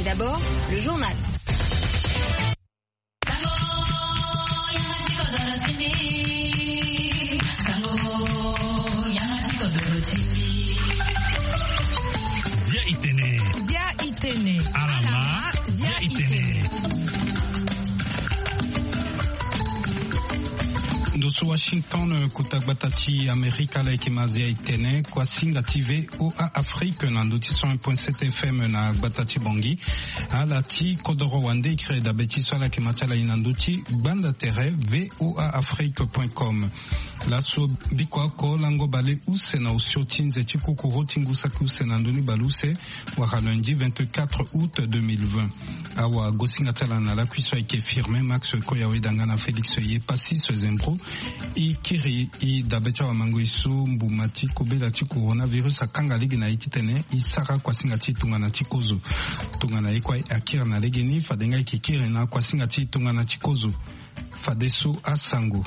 d'abord, le journal. Zia Itene. Alama Zia Itene. Ndosu Washington kutabatati Amerika la ikimazia itene kwa singa TV OA Afrique na ndoti 100.7 FM na batati bongi alati kodoro wande ikre da beti swala kimatala inanduti banda tere voaafrique.com la so bikwa ko lango bale use na usiotinze chikukuro tingusa kuse na ndoni baluse wa lundi 24 août 2020 awa gosinga tala na la kuiswa ike firme Max Koyawe dangana Felix Yepasi Sezembro ikiri i dabecha wa mango isu mbumati kubela ti coronavirus akanga ligi na ititene isaka kwa singa ti tungana chikozo tungana ikwa akira na legeni fadenga ikikiri na kwa singa ti tungana chikozo fadesu asango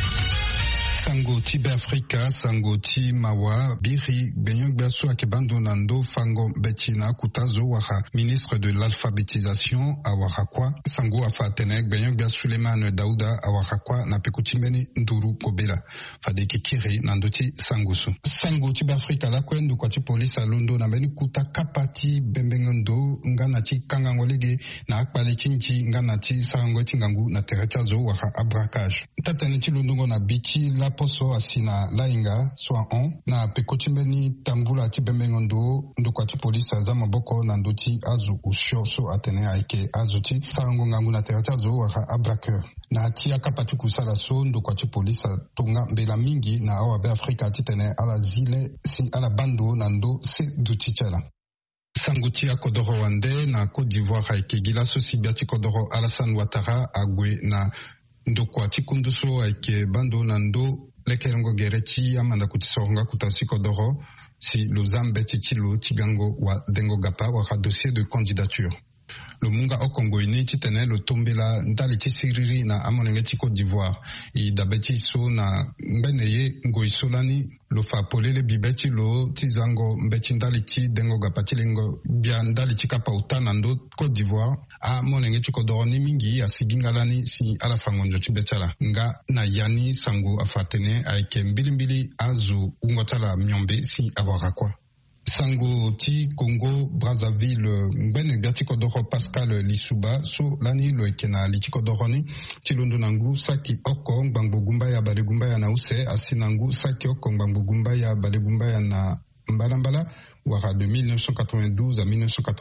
sango ti Afrika sango ti mawa biri benyon baso akebando nando fango betina kutazo waha ministre de l'alphabétisation awarakwa sango afatene benyon baso Suleiman Dauda awarakwa na pekuchimbeni nduru kobela fadeki kiri nando ti sangoso sango ti Afrika la kwendo kwa ti police alondo na beni kuta kapati bembengondo ngana ti kangangolege na akpale chinchi ngana ti sango ti ngangu na teretazo waha abrakage tatene ti londongo na bichi la poso asina lainga soa on na pekochimbeni tambula ti bembengondo ndokwa ti polisi aza maboko na ndoti azu usho so atene aike azu ti sarango ngangu na tereta zo waka abraqueur na ti akapati kusala so ndokwa ti polisi tonga mbela mingi na awa be Afrika ti tene ala zile si ala bando na ndo se duti tchala sanguti ya kodoro wande na Côte d'Ivoire aike gila so sibia ti kodoro Alassane Ouattara agwe na ndokwa ti kunduso aike bando na ndo lekerengo gereti amanda kutisoronga kutasi kodoro si lozambe titilo tigango wa dengo gapa wa dossier de candidature. Le munga o Congo ini titene lo tombela ndali tisiriri na amonenge ti Côte d'Ivoire i dabeti so na mbeneye ngoisolani lo fa polele bibeti lo tizango mbeti ndali ti dengo gapa tilengo bia ndali ti kapa utana ndo Côte d'Ivoire a monenge ti kodoro ni mingi asigingalani si ala fangonjo ti betala nga na yani sango afatene aike mbilimbili azu ungotala myombe si awarakwa sango ti Congo Brazzaville ngwene bia ti kodoro Pascal Lisuba so lani lo ekena li ti kodoro ni ti londo nangu saki oko ngbangbo gumba ya bale gumba ya na use asinangu saki oko ngbangbo gumba ya bale gumba ya na mbala wara de 1992 à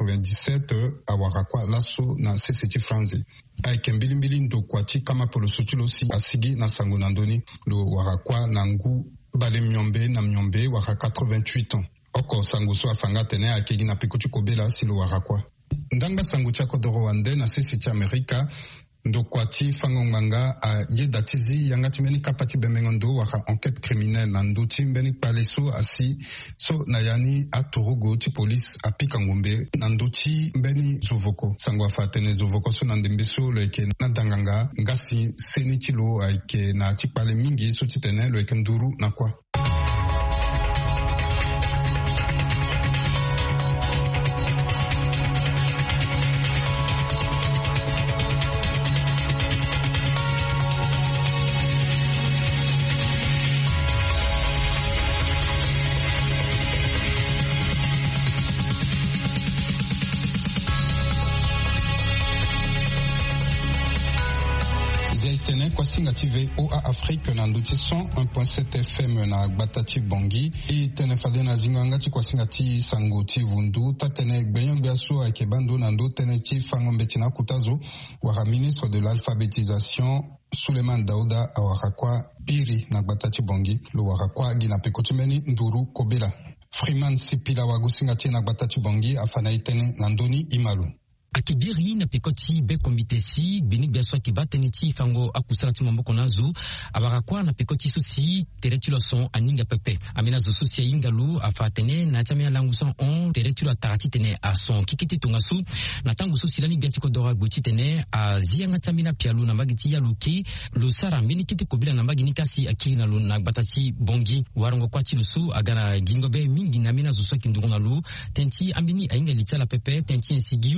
1997 awarakwa laso na CCT France aike mbilimbili ndokwa ti kama polo sotilo si asigi na sango nandoni lo warakwa nangu bale myombe na myombe wara 88 ans oko sango so afanga tene akegi na pikuti kobela silo warakwa ndanga sango tia kodoro wande na CCT Amerika ndokwa ti fango nganga a ye datizi yanga timeni kapati bemengondo waka enquête criminelle na ndoti mbeni pale so asi so na yani atorogo ti police apika ngombe na ndoti mbeni zovoko sango afatene zovoko so na ndembeso leke na danganga ngasi seni tilo aike na ti pale mingi so titene leke nduru na kwa Singa TV OA Afrique na nduti 101.7 FM na batati bongi i tene fade na zinganga ti kwa singa ti sango ti vundu tatene gbenyo biaso ake bando na ndo tene ti fango mbetina kutazo wara ministre de l'alphabétisation Suleiman Dauda awarakwa piri na batati bongi lo warakwa gina pekotimeni nduru kobela Freeman Sipila wagusinga ti na batati bongi afana itene na ndoni imalu akibiri na pekoti be komitesi bini biaso akibateni ti fango akusala ti mamboko nazu abarakwa na pekoti susi tereti lo son aninga pepe amina zo susi ingalu afatene na tamia langu son on tereti lo tarati tene a son kikiti tungasu na tangu susi lani biati kodora guti tene a zianga tamina pialu na magiti ya luki lo sara mini kiti kobila na magini kasi akiri na lu na batasi bongi warongo kwati lusu agana gingo be mingi na mina zo so kinduruna lu tenti ambini ainga litala pepe tenti nsigiyu tungasu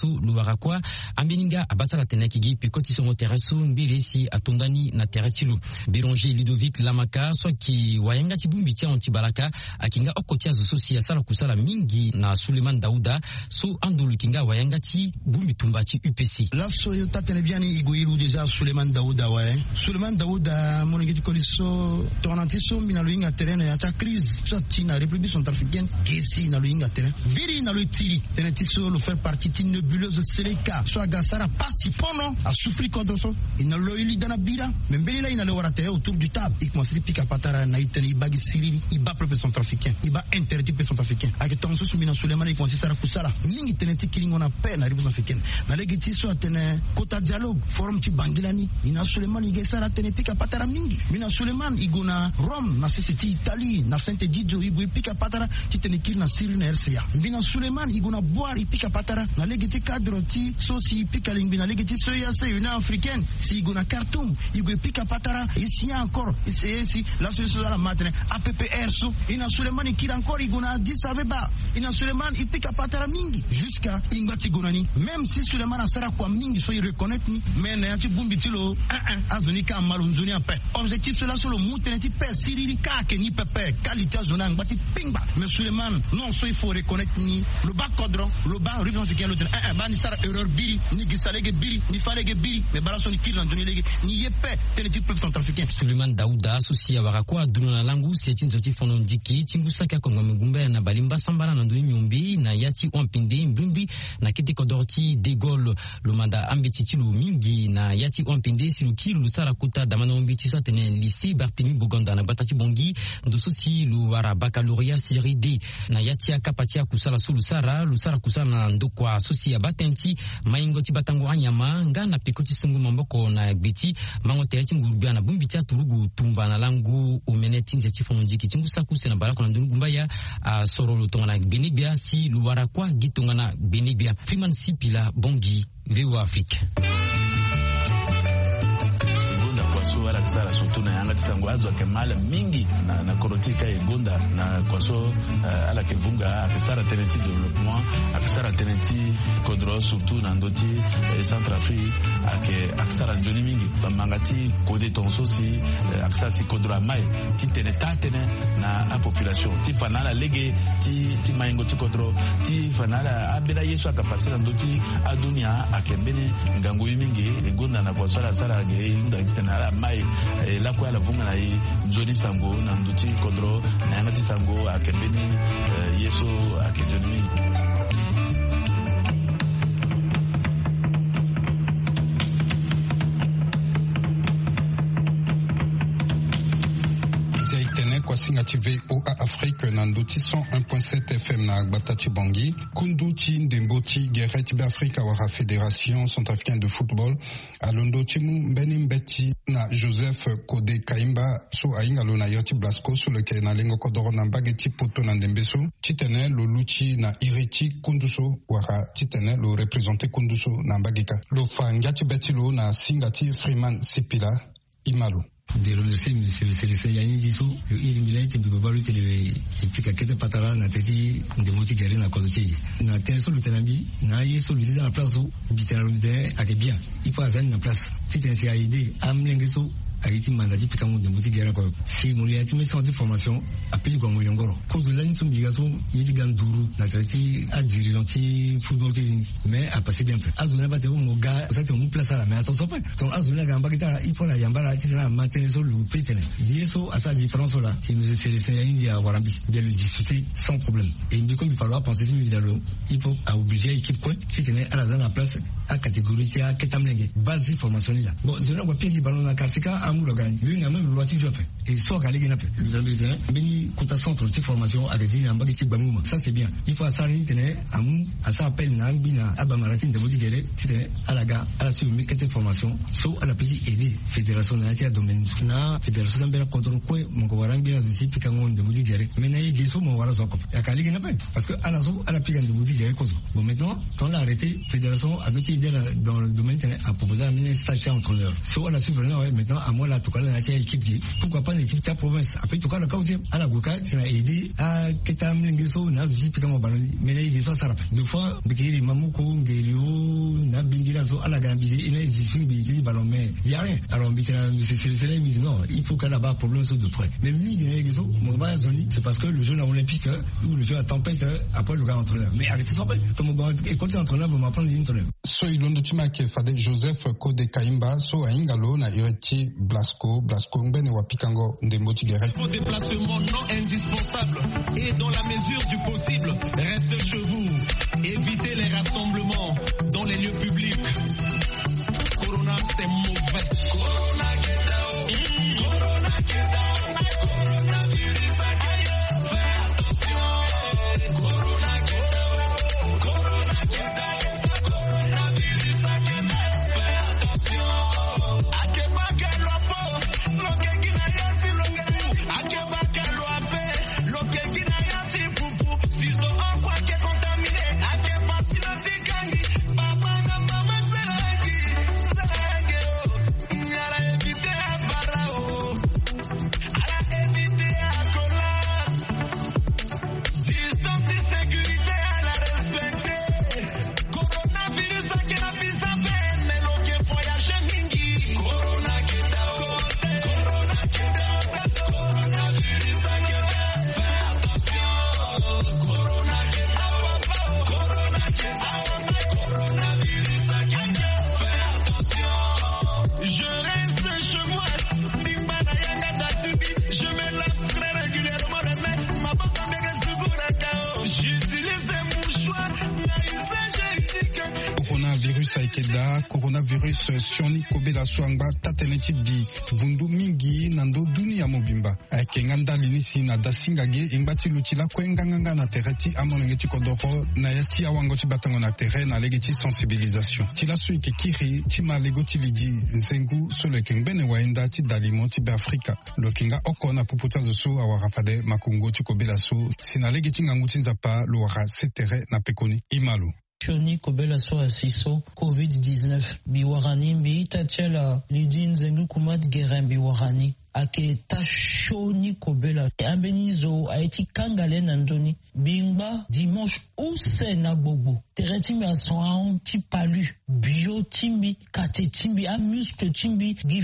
su luwarakwa ambeninga abatala tenekigi pikoti songo teresu mbirisi atondani na teretilu Béranger Ludovic Lamaka soki wayanga tibumbi tia ontibalaka akinga okotia zososi ya sala kusala mingi na Suleiman Daouda so andulu kinga wayanga ti bumbi tumbati UPC la soyo tatene biani igoiru deja Suleiman Daouda Suleiman Daouda monengeti koliso tonantiso mina luinga terrain ya ta crise sorti na République centrafricaine kesi na luinga terrain viri na le tiri tenetiso le faire partie d'une nébuleuse seleka so gasara pasi pono a souffrir contre ça il na loili dana bira membeli la ina le warate autour du table il commence pika patara na iteni ibagi siriri iba peuple centrafricain iba interdit peuple centrafricain ak tonso sumina Suleiman il commence sara kusala mingi teneti kilingo na paix na République centrafricaine na legiti so atene kota dialogue forum ti bangilani ina Suleiman igesara tene pika patara mingi mina Suleiman iguna Rome na sesiti Italie na Saint-Didio ibu pika patara ti tene kir na Syrie na RCA mina Suleiman iguna boire ipika patara na legiti cadre ti so si pika lingbi na legiti so ya se Union africaine si iguna Khartoum igu pika patara ici encore ici la solution la matine APPR so ina Suleiman ikira encore iguna Addis Abeba ina Suleiman ipika patara mingi jusqu'à ingati gonani même si Suleiman asara kwa mingi so il reconnaît ni mais na ti bumbi tilo azonika malunzuni ape objectif cela solo muteneti pe siriri ka ke ni pepe qualité zona ngati pingba mais Suleiman non so il faut reconnaître ni le bas cadre le bas républicain l'autre ba ni sara erreur biri ni gisalege biri ni falege biri mais balaso ni kilan doni lege ni yepe teneti peuple centrafricain Suleiman Daouda associé warakwa dunona langu setin zoti fono ndiki tingusaka kongo mugumba na balimba sambala na nduni nyumbi na yati ompinde mbumbi na kete kodorti de Gaulle le mandat ambititilu mingi na yati ompinde siluki lusara kuta damana ombiti so tene lycée Barthélemy Bogonda na batati bongi ndososi lu wara baccalauréat série D na yati akapatia kusala lusara kusala na ndokwa sosi ya batenti maingoti batango anyama ngana pikoti sungu mamboko na gbiti mango tereti ngurubia na bumbiti turugu tumba na langu umeneti nzeti fonjiki tingusa kusena balako na ndungu mbaya sorolo tongana benibia si luwara kwa gitongana benibia Freeman Sipila bongi VOA Afrique wala kisara surtout na yanga tisango azo kemala mingi na korotika egonda na kwaso ala kevunga akisara teneti développement akisara teneti kodro surtout na ndoti Centrafrique akisara njoni mingi bamangati kode tonso si akisara si kodro mai ti tenetane na a population ti fanala lege ti maingo ti kodro ti fanala abela yeso akapasira ndoti adunia akembene ngango mingi egonda na kwaso ala sara ge inda kitana mai la kwa la vunga na Johnny Sango na nduti kodro na ngati Sango akembeni yeso akejoni Kwasingati VOA Afrique na ndoti 101.7 FM na Batati Bangi kunduti ndemboti gereti be Afrika wara Fédération centrafricaine de football alondoti mu mbeni mbeti na Joseph Kode Kaimba so ainga lo na yoti Blasco so leke na lengo kodoro na mbageti poto na ndembeso titene lo luchi na iriti kunduso wara titene lo représenter kunduso na mbageka lo fangati beti lo na singati Freeman Sipila Imalo de remercier monsieur le Yanni Diso il milai te bigo balu tele fika kete patara na teti ndemoti gere na kodochi na tenso le tenambi na yeso le dans la place où bitera le ake bien il faut azan na place c'était une idée amlengeso Haïti mandati pikamu de boutique gera ko si muliati mais sans formation appui ko ngongoro ko zulani tum bigaso yidi ganduru na trati a dirigeanti football mais a passé bien azuna ba te mo ga ça te mo place là mais attention pas donc azuna ga mbakita il faut la yambara ti na maintenir so le pétene yeso à sa différence là il nous c'est India warambi bien le discuter sans problème et il dit comme il falloir penser évidemment il faut à obliger équipe quoi si tenait à la zone en place à catégorie tia ketamlenge base formation là bon je n'ai pas pris ballon na Karsika amulogani lui n'a même loi tu fait et soit galé gena fait les américains beni compta centre de formation avec des ambaki ti bamuma ça c'est bien il faut ça ni tenait amu à ça appelle na bina abamarati de bodi gere tite alaga à la sur mekete formation so à la petite aider fédération na tia domaine na fédération zambia contrôle quoi mon warangi na ziti pikango de bodi gere mais na yegi so mon wara zoko ya kali gena fait parce que à la so à la pikan de bodi gere cause bon maintenant quand on l'a arrêté fédération avec idée dans le domaine a proposé un ministre stage entraîneur so à la suivre maintenant moi là, tout cas, là, il équipe, pourquoi pas l'équipe de la province? Après, tout cas, le cas aussi, à la Gouka, tu as aidé à Ketam Lingeso, n'a aussi piqué mon ballon, mais là, il est soit sarap. Deux fois, Bekiri, Mamouko, Guerrero, n'a Bindirazo, à la Gambie, il a des ballons, mais il n'y a rien. Alors, c'est là, il me dit non, il faut qu'à là-bas, problème soit de près. Mais lui, mon gars, c'est parce que le jeu olympique, ou le jeu à tempête, après le gars entraîneur. Mais arrêtez ça, ton gars, et quand tu es entraîneur, on m'apprend les entraîneurs. So, il y a qui fait Joseph Kode Kaimba, so, à Ingalo, na Ireti, Blasco, Ngben et Wapikango, Ndemboti Guéret. Vos déplacements non indispensables et dans la mesure du possible, restez chez vous. Évitez les rassemblements dans les lieux publics. Corona, c'est mauvais. Corona, get down. Corona, get down. Coronavirus, fais attention. Corona, get down. Corona, get down. Coronavirus, fais attention. Akeba, quel lopo, loke kinayasi longeru. Akeba, quel loape, loke kinayasi pupu. Siso en quoi qui est contaminé. Akeba, silasi gangi. Papa na mama selagi. Selagi, oh. Nyara éviter à barao. Ala éviter à collab. Distance et sécurité à la respecter. Coronavirus a qui n'a plus à faire. Mais l'on voyage mingi. Corona qui down. Corona qui down. Coronavirus a qui fais attention. Corona qui down. Corona qui down. Coronavirus a qui fais attention. Je reste chez moi. Bimba na yanga da subi. Je me lave très régulièrement les mains. Ma botte en bégué secours à KO. J'utilise des mouchoirs. Na usage éthique. Coronavirus Aikeda, coronavirus Sioni Kobela Swangba, Tateneti di Vundu Mingi, Nando Dunia Mobimba. Kenganda Linisi na Dasingage, Imbati Lutila, Kwenganga na Tereti, Amonengeti Kodoro, Nayati Awangoti Batango na Terre, na Legeti sensibilisation. Tila Suike Kiri, Tima Legoti Lidi, Zengu, Sole Kengbene Waenda, Ti Dalimo, Tibe Afrika. Lokinga Okona Puputa Zosu, Awarafade, Makungo, Tikobela Su, Sina Legeti Ngangutin Zapa, Luara, Setere, na Pekoni, Imalu. Shoni Kobela so asiso COVID-19 biwarani mbi tachela lidin zengu kumat geren biwarani ake tashoni Kobela ambenizo aiti kangale nandoni bingba dimanche ou sena bobo teretimbi ason ti palu bio timbi kate timbi a muscle timbi gi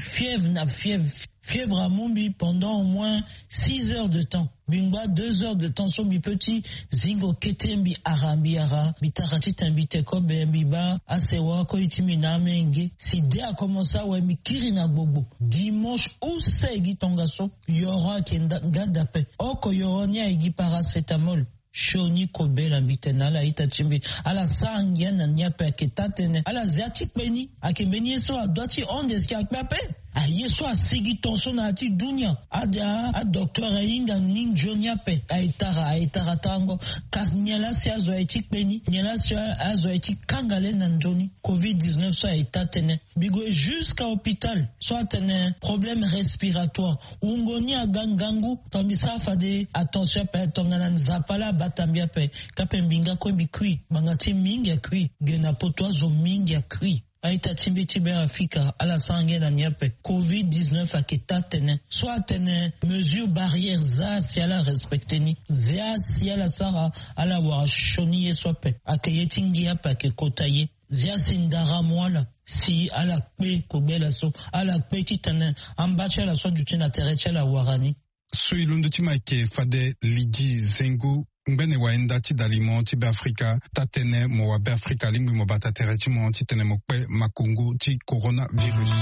fièvre à Mumbi pendant au moins 6 heures de temps. Bingba 2 heures de temps sur mi petit zingo ketembi arambiara bitarati tambi teko biba asewa ko itimi na menge si dé a commencé ouais mi kirina bobo dimanche ou segi tongaso yora kenda gadape oko yoronia igi paracétamol Shoni Kobela mbitenala itachimbi ala sangia na nyape aketatene ala ziatik beni akebeni so adoti ondeski akpepe a yeso a sigi tonso na ati dunia a docteur inga ninjo nyape a itara tango kanyela si azo etik beni nyela si azo etik kangale na njoni COVID-19 so a itatene bigo jusqu'à hôpital so atene problème respiratoire ungoni a gangangu tambisa fade attention pe tongana nzapala batambia pe kapembinga kwembi kui mangati mingi kui gena potwa zo mingi kui aita timbi tibe Afrika ala sangue na nyape COVID-19 aketa tene soit tene mesure barrière za si ala respecteni za si ala sara ala wa shoni yesope akayetingi apa ke kotaye zia sindara mwala si ala kpe Kobela so ala kpe kitane ambacha la so dutina terecha la warani so ilondo timake fade liji zengu Ngene waenda ti dalimo ti be Afrika tatene mo wa be Afrika lingwi mo bata tereti mo ti tene mo pe makungu ti coronavirus.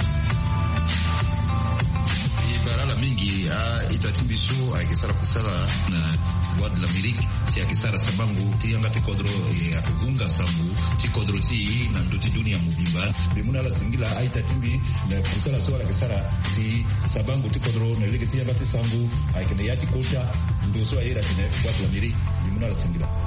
Barala mingi itatimbiso akisara kusala na voix de l'Amérique si akisara sabangu ti yanga ti kodro akuvunga sambu ti kodro ti na ndoti dunia mubimba bimuna la singila itatimbi na kusala so akisara si sabangu ti kodro na lege ti yanga ti sambu akene yati kota ndo so ayira tene voix de l'Amérique bimuna la singila.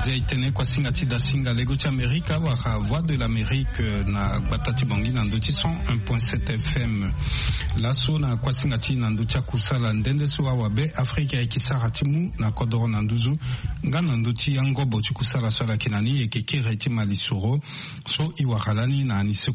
Zaitene kwa singa tida singa lego ti Amerika waka Voix de l'Amérique na Batati Bongi na ndoti 101.7 FM. Laso na kwa singa ti na ndoti kusala ndende so wabe Afrika ya kisara timu na kodoro na nduzu nga na ndoti yangobo ti kusala swala kinani ekekere ti malisoro so iwakalani na Anise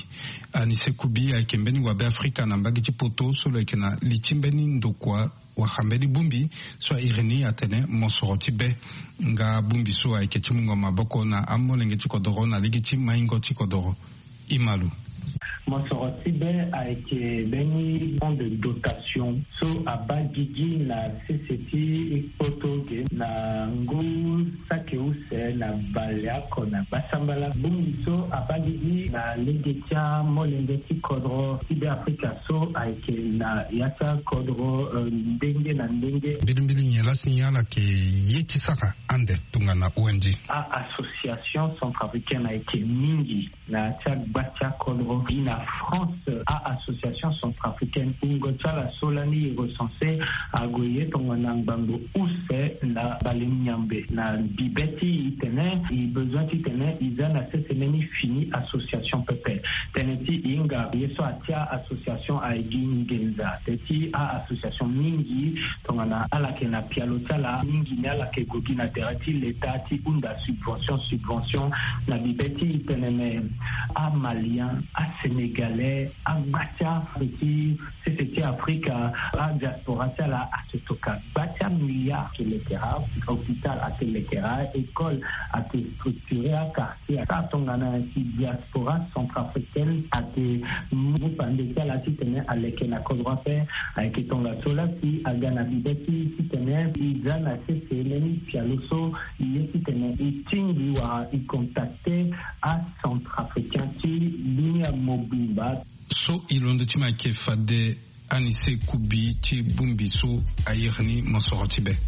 Kubi ya kembeni wabe Afrika na mbagi ti poto so lekena litimbeni ndokwa wakambeli bumbi so irini atene mosoroti be nga bumbi so aiketi mungo maboko na amolenge tikodoro na ligiti maingo tikodoro imalu. Mosorotibé a été béni de dotation. So abagigi na CCT Potoge na Ngou Sakeuse na Baliako na Basambala Bungiso abagigi na Legetia Molengeti Kodro Tibe Africa so a été na Yata Kodro Ndenge na Ndenge. Bilimbili nyela signala ke yeti saka ande tunga na ONG. A association centrafricaine a été mingi na Tchak Batia Kodro na France à association centrafricaine Ungochala Solani recensé à Goye Tonganang Bango Ousse na Balemiambe na Bibeti Itene i besoin Itene Izan a semeni fini association Pepe Teneti Inga Yeso Atia association a Genza Teti a association Mingi Tongana Alakena Pialotala Mingi Nalake Gogina Terati l'État Ti Unda subvention na Bibeti Itene a Malien a Sénégalais, à Batia, c'était Afrique, à diaspora, à Toka, Batia milliards qui l'éclairage, hôpital à l'éclairage, école à te structurer, à quartier, à Tongana, diaspora centrafricaine, à te moupandétia, à titene, à l'éclairage, à Kodrope, à Ketonga Solati, à Ghana Bibeti, titene, Izan, à CCLN, Pialoso, titene, Itingi, à y contacter à centrafricain, ligne mobile. So ilondo ti ma ke fade Anise Kubi ti bumbi so ayirni mosoroti be.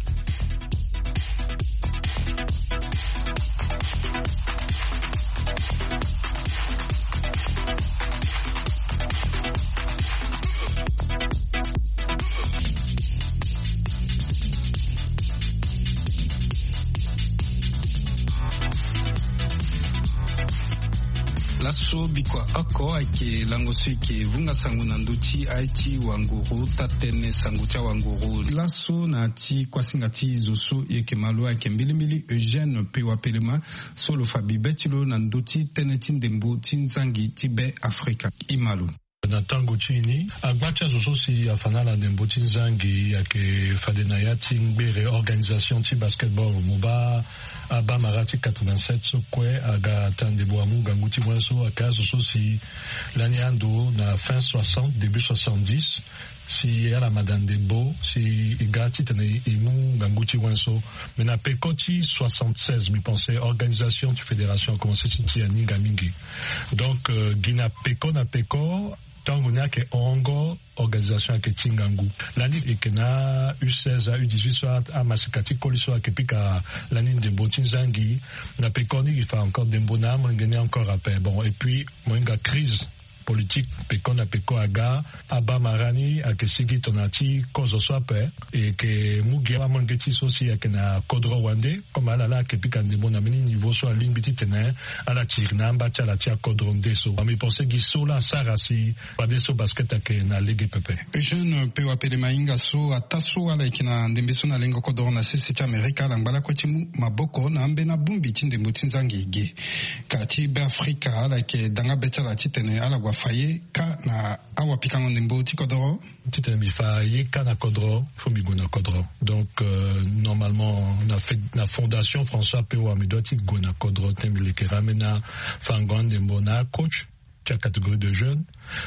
Laso bikwa ako ake langosi ke vunga sangu na nduti aiki wanguru tatene sangu tia wanguru laso na ti kwa singa ti zoso yeke malo ake mbilimili Eugène Pewa Pelema solo fabi betilo na nduti teneti ndembo tinzangi tibe Afrika imalu. Na tango chini agbacha zoso si afanala ndembo tinzangi yake fadena ya tingbere organisation ti basketball muba aba marati 87 so kwe aga tandebo amunga nguti mwanso aka zoso si lanyando na fin 60 début 70 si yala madame Debo si igati tene imu ganguti wanso mais na pekoti 76 mi pensais organisation de fédération commencé ti aninga mingi donc gina peko na peko tango na ke ongo organisation ke tingangu lani ekena U16 a U18 soit a masikati koliso akepika lani de botinzangi na pekoni il fa encore de bonam ngene encore rappel bon et puis moinga crise politique pekon na peko aga aba marani akesigi tonati kozo swape et que mugia mongeti sosi akena kodro wande comme ala ke pikande bona mini niveau so ligne biti tenen ala tirna mbacha la tia kodro ndeso ami pensé giso la sarasi pa deso basket akena ligue pepe Eugène Pewa Pelema inga so ataso ala ikina ndembeso na lengo kodro na sisi cha Amerika langala kwetimu maboko na ambe na bumbi tinde mutinzangi ge kati be Afrika ala ke danga becha la titene ala faye ka na awa pikango ndembo ti kodoro titene mi faye ka na kodoro fo mi gona kodoro donc normalement na fondation François Pewa mi doit ti gona kodoro temile ke ramena fangon ndembo na coach la catégorie de jeunes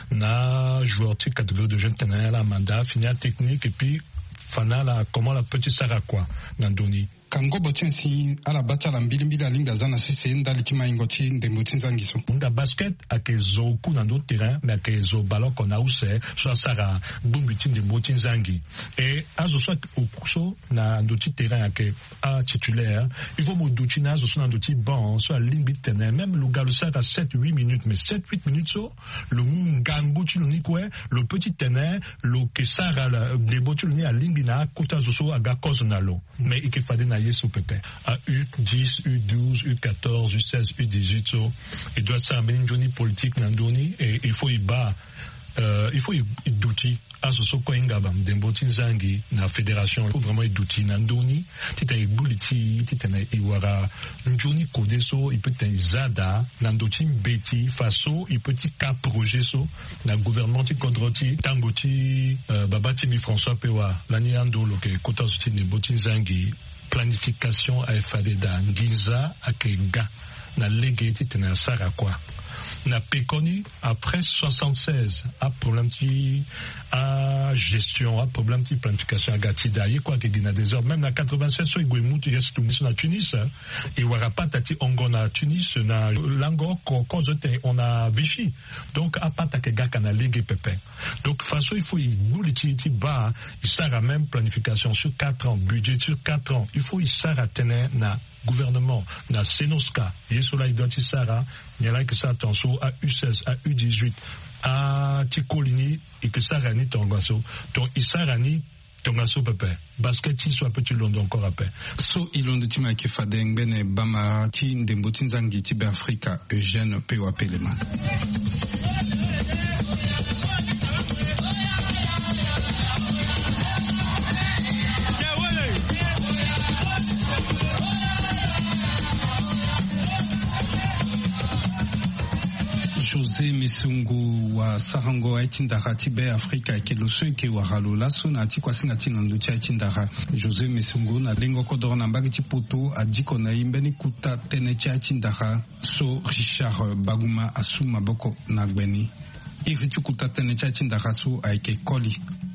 na joueur ti catégorie de jeunes tena la mandat finia technique et puis fana la comment la petite sara quoi nandoni kango botensi ala batala mbili alinga zana sisi ndali tima ingoti ndembo tinzangiso nga basket akezo ku na ndo terrain mais akezo ballon qu'on a use so sara bumbi ndembo tinzangi et azo so okuso na ndo ti terrain ake a titulaire il faut moduchi na azo so na ndo ti bon so limbi terrain même le galo ça à 7-8 minutes mais 7-8 minutes so le mungango ti ni quoi le petit terrain le que sara ndembo ti ni a limbi na kota zo so aga kozo na lo mais il fallait na yeso pepe. À U10, U12, U14, U16, U18 so. Il doit ça amener une politique nandoni et il faut y battre. Il faut d'outils à ce soko ingabam demboti zangi na fédération il faut vraiment d'outils nandoni tita ibuliti tita na iwara njoni kodeso il peut être zada nandoti beti faso il peut être projet so na gouvernement ti kodroti tangoti babati mi François Pewa lani ando loke kota suti demboti zangi planification a fadeda ngiza akenga na lege tita na sara kwa na péconi après 76 a problème ti a gestion a problème ti planification a gatida y quoi que gina des heures même na 87 so igwemu tu est na Tunis et wara patati ongo na Tunis na lango ko on a Vichy donc a patake gaka na ligue pépin donc façon il faut il ti ba il sera même planification sur 4 ans budget sur 4 ans il faut il sera tenir na gouvernement na Senoska yesola idoti sara nyala que ça attention à U16 à U18 à Tikolini et que ça rani tongaso donc isarani tongaso pepe basket ti soit petit londo encore après so ilondo ti ma ke fadeng bene bama ti ndembo ti nzangi ti be Afrika Eugène Pewa Pelema. José Mesungu wa Sarango Aitindara Tibe Afrika ke lo so ke wa halola so na ti kwasinga ti nando ti Aitindara José Mesungu na lengo kodoro na mbagi ti poto adiko na imbeni kuta tene ti Aitindara so Richard Baguma asuma boko na gbeni iri ti kuta tene ti Aitindara so aike Koli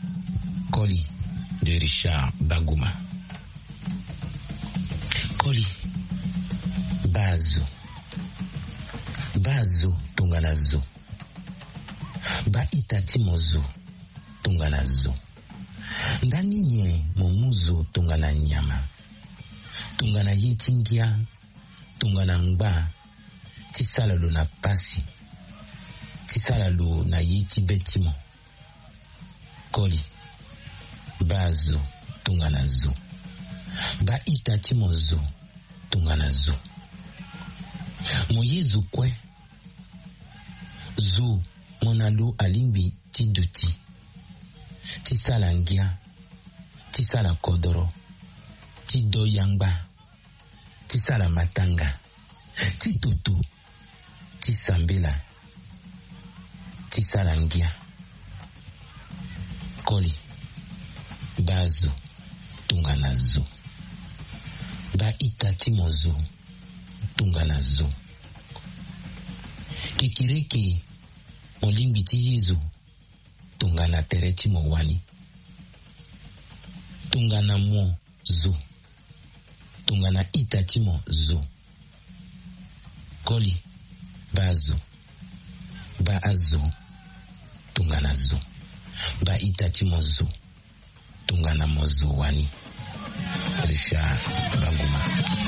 de Richard Baguma Koli bazo tunganazo ba itati mozo tunganazo ndani nye momuzo tungana nyama tungana yitingia tungana ngba tisala lo na pasi tisala lo na yiti betimo Koli bazo tunganazo ba itati mozo tunganazo moyezu kwe zo monalo alimbi ti duti ti sala ngia ti sala kodoro ti doyangba ti sala matanga ti toto ti sambela ti sala ngia Koli bazo tunganazo ba itati mozo tunganazo kikireke molimbi ti yezu tungana tereti mo wani tungana mo zo tungana itati mo zo Koli bazo ba azo tungana zo ba itati mo zo tungana mo zo wani Richard Baguma.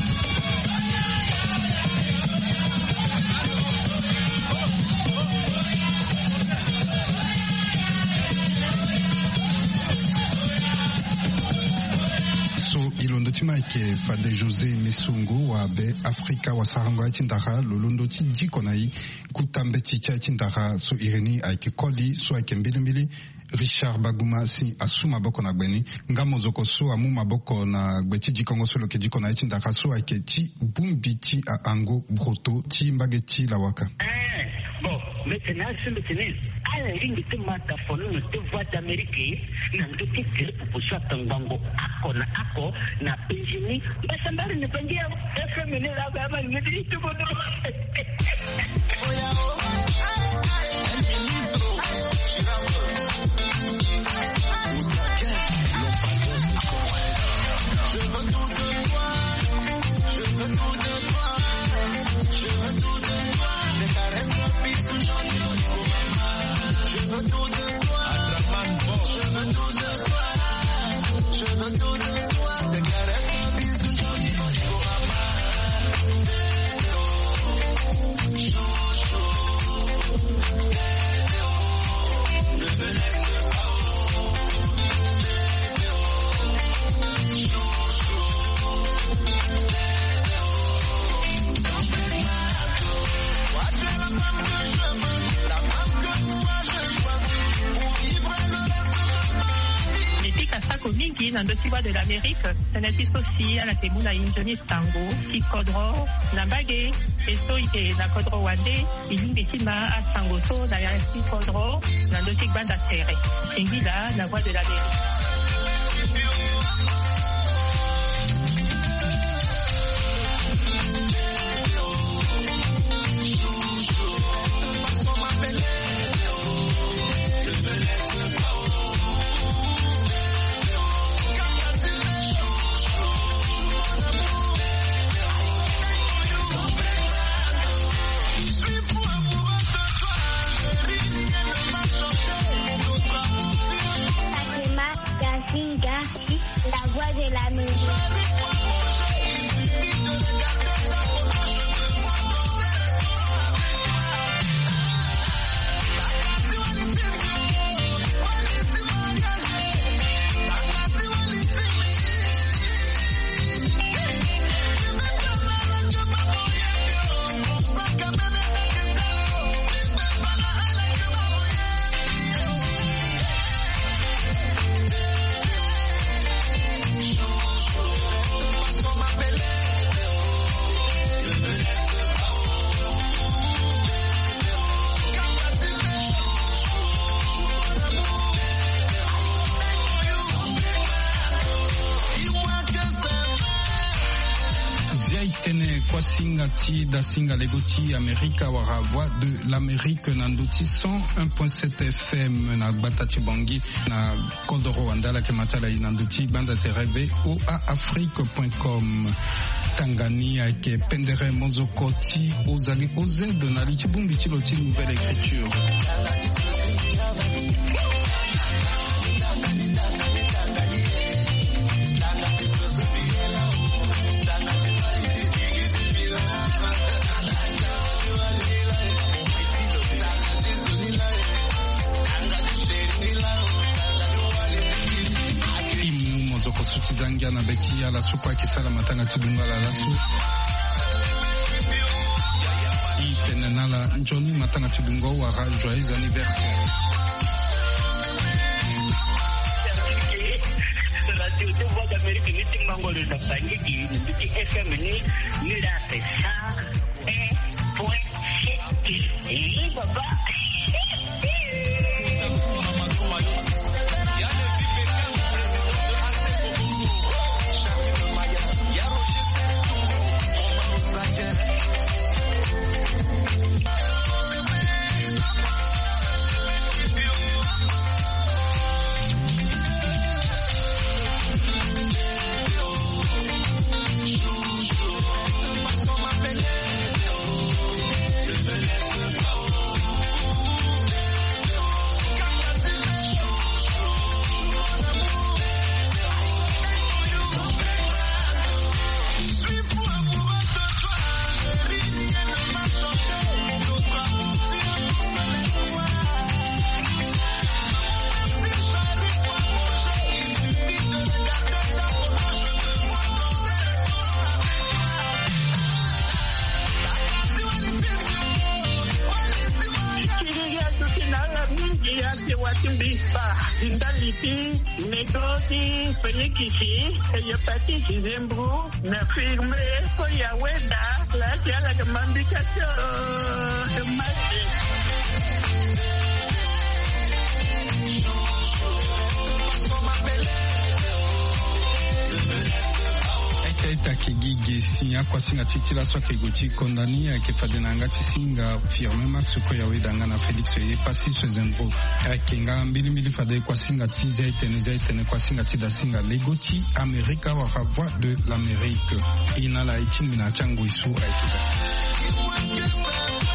Ilondo ti ma ke fade José Mesungu wa be Afrika wa Sarango Aitindara lolondo ti diko na i kutambe ti Aitindara so ireni aike Koli so aike mbilimbili Richard Baguma si asuma boko na gbeni ngamo zoko so amu maboko na gbeti jikongo so loke diko na Aitindara so aike ti bumbi ti a ango broto ti mbage ti lawaka. Bon, maintenant, je me tenais à la ligne de Mata Fono, de voix d'Amérique, n'a pas été pour ça, Tangango, Ako, n'a pas gêné, mais ça m'a ne pas dire, elle fait mener la gamme, elle me dit tout le nando tiwa de l'Amérique teneti sosi ala temuna injoni sango si kodro na mbage eso ike na kodro wande ilimbi tima a sango so na ya si kodro nando tikbanda tere ingila la voix de l'Amérique. La voix de l'Amérique. Kwasingati Dasinga Legoti Amerika Wara Voix de l'Amérique Nandoti 101.7 FM na Batati Bangi na Kodoro Wandala Kematala Nandoti Banda Terebe oaafrique.com Tangania ke Pendere Mozokoti Ozali Oze de Naliti Bumbi Loti Nouvelle Écriture. Zangia na Bekia la sukwa kisala matanga tidunga la lasu Itenenala Johnny matanga tidunga wara joyeux anniversaire. Radio de Voix d'Amérique ni timbango le tapangi ni FM ni la ça et baba Indaliti, Metodi, Fenikisi, Yopati, Zembru, Nafirme, Koyaweda, La Tiala Gamambikato, Takigi sinya kwa singa titila so kegoti kondani ke fadenanga tisinga firme max ko yawe danga na Felix ye pasi sezembo akinga mbili fade kwa singa tize tene kwa singa tida singa legoti Amerika wa Voix de l'Amérique inala ichimina changu isu aikida